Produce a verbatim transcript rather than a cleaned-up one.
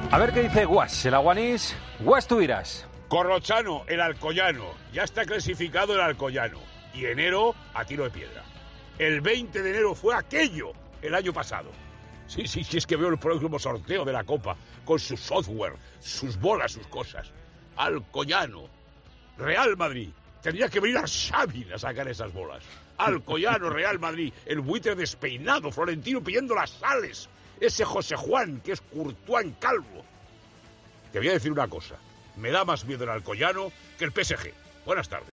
A ver qué dice Guas, el aguanís. Guas, tú irás. Corrochano, el Alcoyano. Ya está clasificado el Alcoyano. Y enero a tiro de piedra. El veinte de enero fue aquello, el año pasado. Sí, sí, sí, es que veo el próximo sorteo de la Copa, con su software, sus bolas, sus cosas. Alcoyano, Real Madrid. Tendría que venir a Xavi a sacar esas bolas. Alcoyano, Real Madrid, el buitre despeinado, Florentino pidiendo las sales. Ese José Juan, que es Courtois en calvo. Te voy a decir una cosa. Me da más miedo el Alcoyano que el P S G. Buenas tardes.